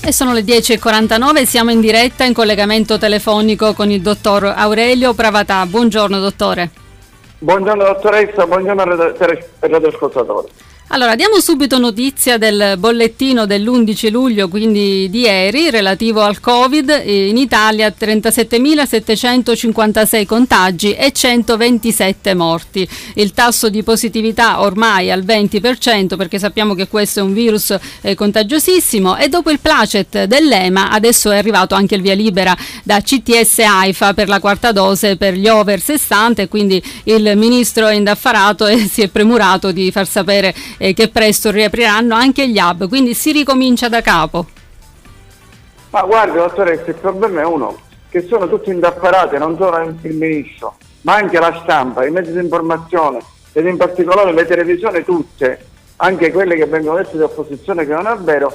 E sono le 10:49, siamo in diretta in collegamento telefonico con il dottor Aurelio Pravatà. Buongiorno dottore. Buongiorno dottoressa, buongiorno radioascoltatori. Allora, diamo subito notizia del bollettino dell'11 luglio, quindi di ieri, relativo al Covid. In Italia 37.756 contagi e 127 morti. Il tasso di positività ormai al 20%, perché sappiamo che questo è un virus contagiosissimo, e dopo il placet dell'EMA adesso è arrivato anche il via libera da CTS AIFA per la quarta dose per gli over 60, e quindi il ministro è indaffarato e si è premurato di far sapere che presto riapriranno anche gli hub, quindi si ricomincia da capo. Ma guardi dottoressa, il problema è uno, che sono tutti indaffarati, non solo il ministro, ma anche la stampa, i mezzi di informazione ed in particolare le televisioni tutte, anche quelle che vengono dette di opposizione, che non è vero,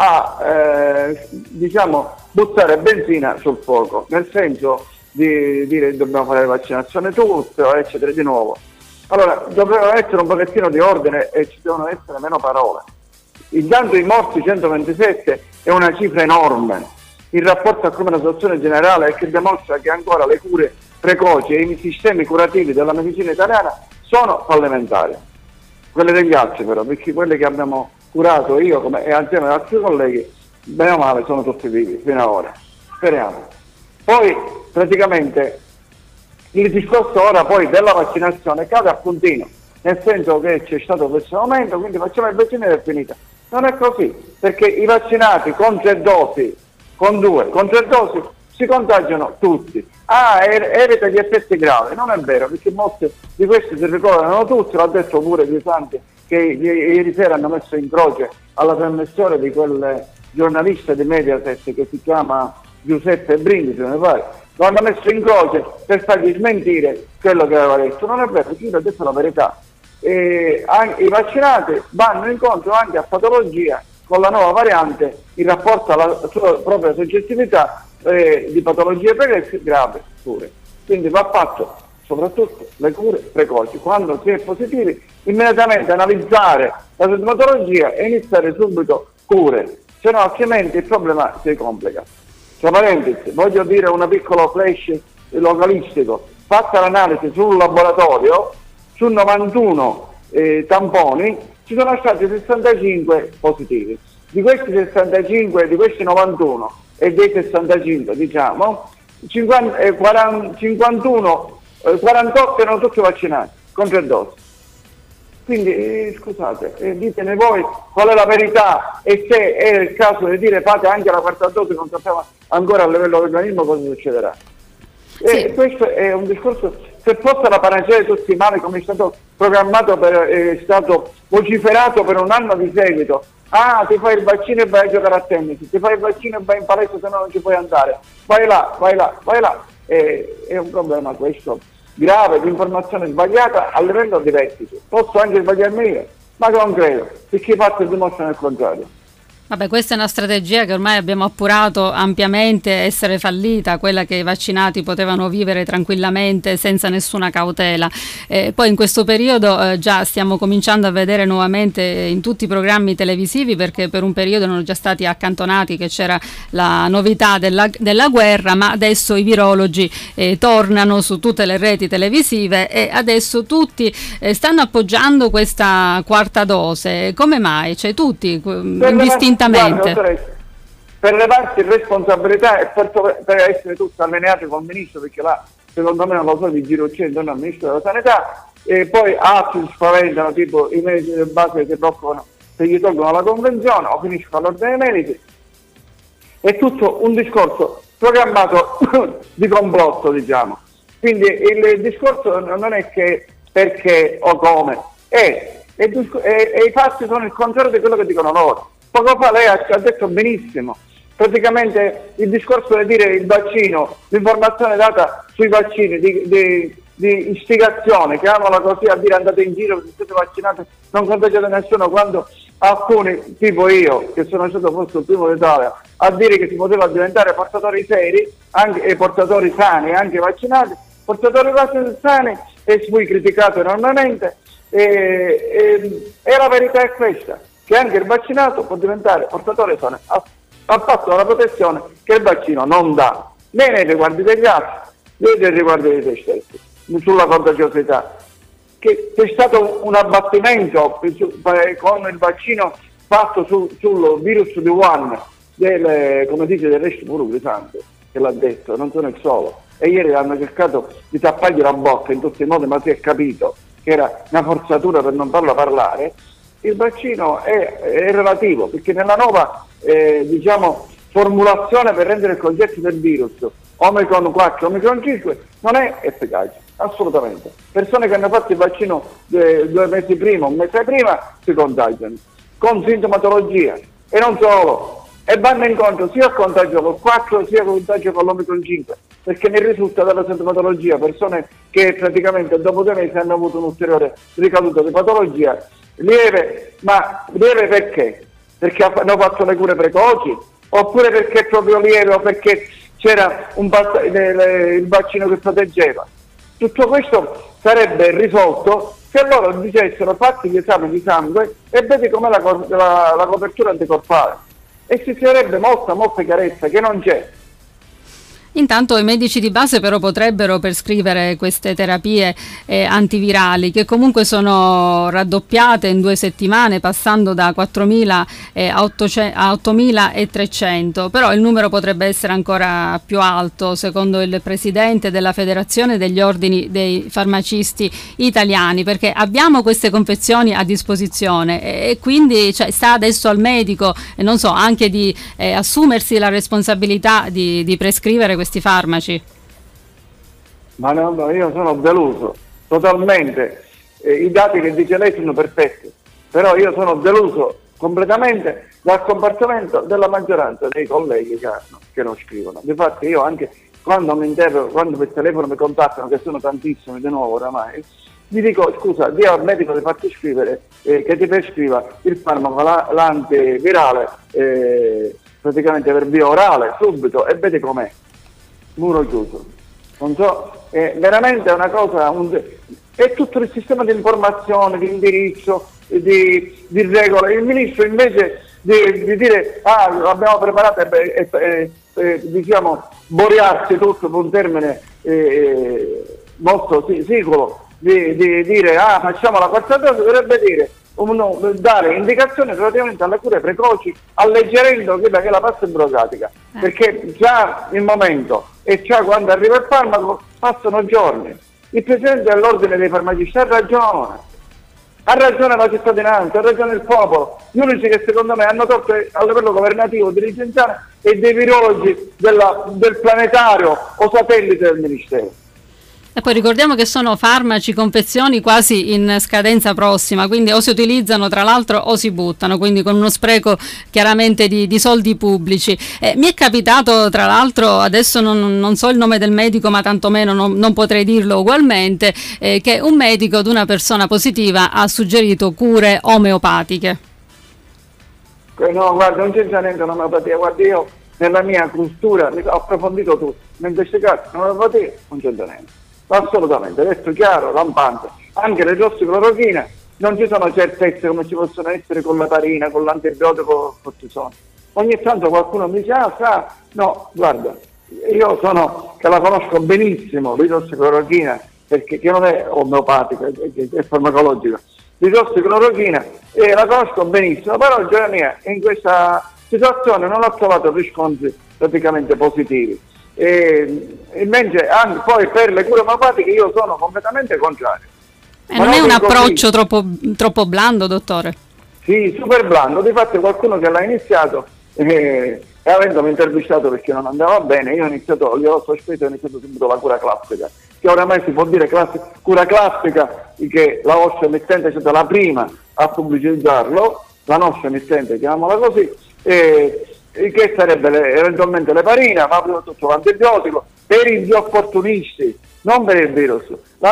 a buttare benzina sul fuoco, nel senso di dire dobbiamo fare le vaccinazioni tutte, eccetera, di nuovo. Allora, doveva essere un pochettino di ordine e ci devono essere meno parole. Intanto i morti 127 è una cifra enorme. Il rapporto a come la situazione generale è che dimostra che ancora le cure precoci e i sistemi curativi della medicina italiana sono fallimentari. Quelle degli altri però, perché quelle che abbiamo curato io e assieme ad altri colleghi, bene o male, sono tutti vivi fino ad ora. Speriamo. Poi praticamente il discorso ora poi della vaccinazione cade a puntino, nel senso che c'è stato questo aumento, quindi facciamo il vaccino ed è finita. Non è così, perché i vaccinati con 3 dosi, con 2, con 3 dosi si contagiano tutti. Evita gli effetti gravi, non è vero, perché molti di questi si ricoverano tutti, l'ha detto pure Di Santi, che ieri sera hanno messo in croce alla trasmissione di quel giornalista di Mediaset che si chiama Giuseppe Brindisi, mi pare. Lo hanno messo in croce per fargli smentire quello che aveva detto. Non è vero, perché io ho detto la verità. I vaccinati vanno incontro anche a patologia con la nuova variante in rapporto alla sua propria soggettività di patologie pregresse gravi pure. Quindi va fatto soprattutto le cure precoci. Quando si è positivi, immediatamente analizzare la sintomatologia e iniziare subito cure, se no altrimenti il problema si complica. Tra parentesi, voglio dire una piccola flash localistico. Fatta l'analisi sul laboratorio, su 91 tamponi, ci sono stati 65 positivi. Di questi 65, di questi 91 e dei 65, diciamo, 48 erano tutti vaccinati con 3 dosi. Quindi scusate, ditene voi qual è la verità e se è il caso di dire fate anche la quarta dose, non sappiamo ancora a livello dell'organismo cosa succederà. Sì. E questo è un discorso, se fosse la panacea di tutti i mali come è stato programmato, è stato vociferato per un anno di seguito. Ti fai il vaccino e vai a giocare a tennis, ti fai il vaccino e vai in palestra se no non ci puoi andare, vai là. È un problema questo grave di informazione sbagliata a livello di vertice. Posso anche sbagliarmi io, ma non credo, perché i fatti dimostrano il contrario. Vabbè, questa è una strategia che ormai abbiamo appurato ampiamente essere fallita, quella che i vaccinati potevano vivere tranquillamente senza nessuna cautela. Poi in questo periodo già stiamo cominciando a vedere nuovamente in tutti i programmi televisivi, perché per un periodo erano già stati accantonati, che c'era la novità della guerra, ma adesso i virologi tornano su tutte le reti televisive e adesso tutti stanno appoggiando questa quarta dose. Come mai? Cioè tutti indistintamente. Guarda, per levarsi responsabilità e per essere tutti allineati col ministro, perché là secondo me non lo so di giro c'è intorno al ministro della sanità, e poi altri spaventano, tipo i medici del base che bloccano, se gli tolgono la convenzione o finiscono all'ordine dei medici. È tutto un discorso programmato di complotto, diciamo. Quindi il discorso non è che perché o come, e i fatti sono il contrario di quello che dicono loro. Poco fa lei ha detto benissimo, praticamente il discorso di dire il vaccino, l'informazione data sui vaccini di istigazione, chiamala così, a dire andate in giro, se siete vaccinati non contagiate nessuno, quando alcuni, tipo io, che sono stato forse il primo d'Italia, a dire che si poteva diventare portatori seri, anche portatori sani, anche vaccinati, portatori sani, e fui criticato enormemente, e la verità è questa, che anche il vaccinato può diventare portatore sano. ha fatto la protezione che il vaccino non dà, né nei riguardi degli altri, né nei riguardi di te stesso, sulla contagiosità. Che c'è stato un abbattimento con il vaccino fatto sul virus di Wuhan, come dice del resto pure santo, che l'ha detto, non sono il solo. E ieri hanno cercato di tappargli la bocca in tutti i modi, ma si è capito che era una forzatura per non farlo parlare. Il vaccino è relativo, perché nella nuova formulazione per rendere il concetto del virus Omicron 4, Omicron 5 non è efficace, assolutamente. Persone che hanno fatto il vaccino 2 mesi prima, un mese prima, si contagiano con sintomatologia, e non solo, e vanno incontro sia al contagio col 4 sia al contagio con l'Omicron 5, perché ne risulta dalla sintomatologia persone che praticamente dopo 2 mesi hanno avuto un'ulteriore ricaduta di patologia lieve. Ma lieve perché? Perché hanno fatto le cure precoci, oppure perché è proprio lieve, o perché c'era il vaccino che proteggeva? Tutto questo sarebbe risolto se loro dicessero: fatti gli esami di sangue e vedi com'è la copertura anticorpale, e ci sarebbe molta chiarezza che non c'è. Intanto i medici di base però potrebbero prescrivere queste terapie antivirali, che comunque sono raddoppiate in 2 settimane, passando da 4.000 a 8.300, però il numero potrebbe essere ancora più alto, secondo il presidente della Federazione degli Ordini dei Farmacisti Italiani, perché abbiamo queste confezioni a disposizione e quindi sta adesso al medico, non so, anche di assumersi la responsabilità di prescrivere questi farmaci. Ma no, io sono deluso totalmente. I dati che dice lei sono perfetti, però io sono deluso completamente dal comportamento della maggioranza dei colleghi che non scrivono. Infatti io anche quando per telefono mi contattano, che sono tantissimi di nuovo oramai, gli dico: scusa, dia al medico di farti scrivere che ti prescriva il farmaco l'antivirale praticamente per via orale subito, e vedi com'è. Muro chiuso. Non so, è veramente una cosa, è tutto il sistema di informazione, di indirizzo, di regole. Il ministro, invece di dire abbiamo preparato boriarsi tutto con un termine molto sicuro, di dire facciamo la quarta dose, dovrebbe dire dare indicazioni relativamente alle cure precoci, alleggerendo quella che è la pasta burocratica, perché già il momento e già quando arriva il farmaco passano giorni. Il presidente dell'ordine dei farmacisti ha ragione la cittadinanza, ha ragione il popolo. Gli unici che secondo me hanno tolto a livello governativo, dirigenziale e dei virologi del planetario o satellite del ministero. E poi ricordiamo che sono farmaci, confezioni quasi in scadenza prossima, quindi o si utilizzano tra l'altro o si buttano, quindi con uno spreco chiaramente di soldi pubblici. Mi è capitato tra l'altro, adesso non so il nome del medico, ma tantomeno non potrei dirlo ugualmente, che un medico ad una persona positiva ha suggerito cure omeopatiche. No, guarda, non c'entra niente l'omeopatia, guarda, io nella mia cultura ho approfondito tutto, mentre queste cose l'omeopatia non c'entra niente. Assolutamente, detto chiaro, lampante. Anche l'idrossiclorochina non ci sono certezze come ci possono essere con la parina, con l'antibiotico cortisone. Ogni tanto qualcuno mi dice: no, guarda, io che la conosco benissimo l'idrossiclorochina, perché che non è omeopatica, è farmacologica. L'idrossiclorochina la conosco benissimo, però gioia mia, in questa situazione non ho trovato riscontri praticamente positivi. Invece poi per le cure omeopatiche io sono completamente contrario. Non è un approccio troppo blando, dottore? Sì, super blando. Difatti qualcuno che l'ha iniziato e avendomi intervistato perché non andava bene, io ho sospeso subito la cura classica, che oramai si può dire cura classica, che la vostra emittente è stata la prima a pubblicizzarlo, la nostra emittente, chiamiamola così, che sarebbe eventualmente l'eparina, ma prima di tutto l'antibiotico per i più opportunisti, non per il virus,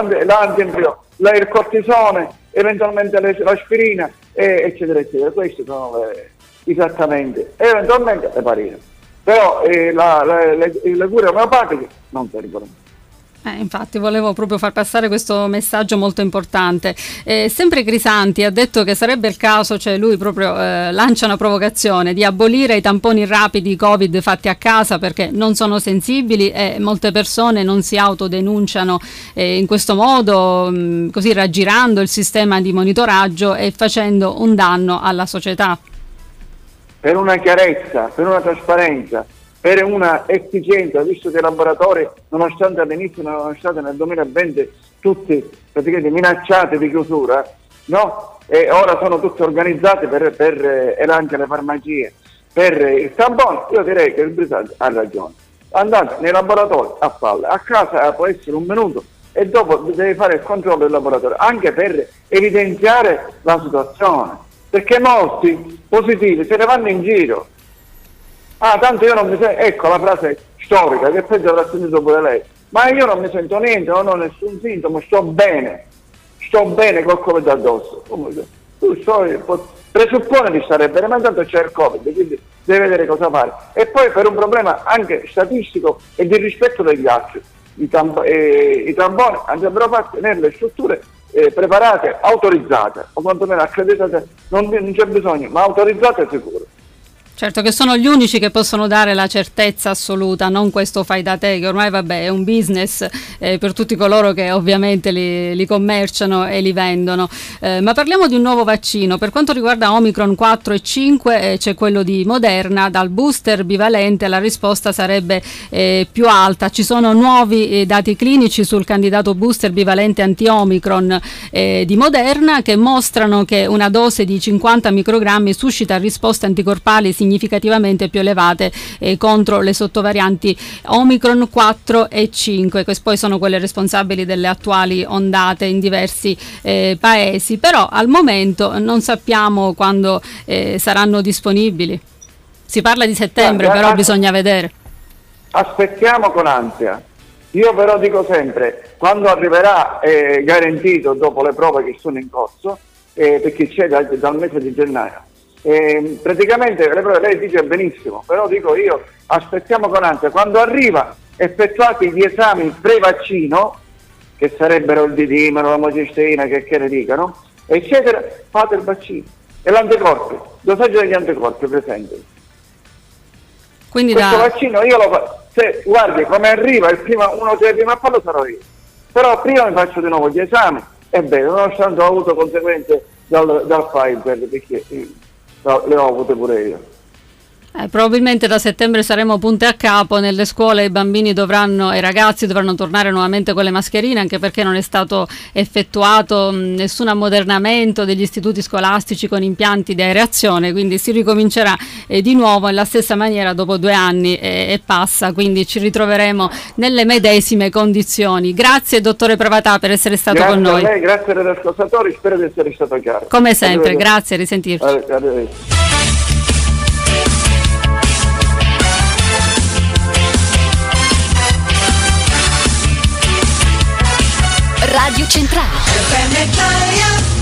il cortisone, eventualmente l'aspirina, eccetera eccetera. Questi sono i trattamenti, eventualmente l'eparina, però le cure omeopatiche non servono. Infatti volevo proprio far passare questo messaggio molto importante. Sempre Crisanti ha detto che sarebbe il caso, cioè lui proprio lancia una provocazione, di abolire i tamponi rapidi Covid fatti a casa perché non sono sensibili e molte persone non si autodenunciano in questo modo, così raggirando il sistema di monitoraggio e facendo un danno alla società. Per una chiarezza, per una trasparenza, per una efficienza, visto che i laboratori, nonostante all'inizio erano stati nel 2020 tutti praticamente minacciati di chiusura, no? E ora sono tutti organizzati e anche le farmacie per il tampone. Io direi che il Britannia ha ragione. Andate nei laboratori a farlo, a casa può essere un minuto e dopo devi fare il controllo del laboratorio, anche per evidenziare la situazione, perché molti positivi se ne vanno in giro. Tanto io non mi sento, ecco la frase storica che penso avrà sentito pure lei, ma io non mi sento niente, non ho nessun sintomo, sto bene col Covid addosso. Presuppone di stare bene, ma intanto c'è il Covid, quindi deve vedere cosa fare. E poi per un problema anche statistico e di rispetto degli altri, i tamponi andrebbero fatti nelle strutture preparate, autorizzate, o quantomeno accreditate, non c'è bisogno, ma autorizzate e sicure. Certo, che sono gli unici che possono dare la certezza assoluta, non questo fai da te, che ormai vabbè è un business per tutti coloro che ovviamente li commerciano e li vendono. Ma parliamo di un nuovo vaccino. Per quanto riguarda Omicron 4 e 5 c'è quello di Moderna, dal booster bivalente la risposta sarebbe più alta. Ci sono nuovi dati clinici sul candidato booster bivalente anti-Omicron di Moderna che mostrano che una dose di 50 microgrammi suscita risposte anticorpali significativamente più elevate contro le sottovarianti Omicron 4 e 5, che poi sono quelle responsabili delle attuali ondate in diversi paesi, però al momento non sappiamo quando saranno disponibili. Si parla di settembre, però bisogna vedere. Aspettiamo con ansia. Io però dico sempre, quando arriverà garantito dopo le prove che sono in corso, perché c'è dal mese di gennaio, praticamente le prove lei dice benissimo, però dico io aspettiamo con ansia, quando arriva effettuati gli esami pre-vaccino, che sarebbero il didimero, la mogestrina, che ne dicano, eccetera, fate il vaccino e l'anticorpi, dosaggio degli anticorpi presenti. Quindi questo vaccino io lo faccio, se guardi come arriva uno dei primi a farlo sarò io, però prima mi faccio di nuovo gli esami e bene, nonostante ho avuto conseguenze dal Pfizer, perché le ho avute pure io. Probabilmente da settembre saremo punte a capo, nelle scuole i ragazzi dovranno tornare nuovamente con le mascherine, anche perché non è stato effettuato nessun ammodernamento degli istituti scolastici con impianti di aerazione, quindi si ricomincerà di nuovo nella stessa maniera dopo 2 anni e passa, quindi ci ritroveremo nelle medesime condizioni. Grazie dottore Pravatà per essere stato con noi. Grazie a lei, grazie agli ascoltatori, spero di essere stato chiaro. Come sempre, grazie, a risentirci. Radio Centrale.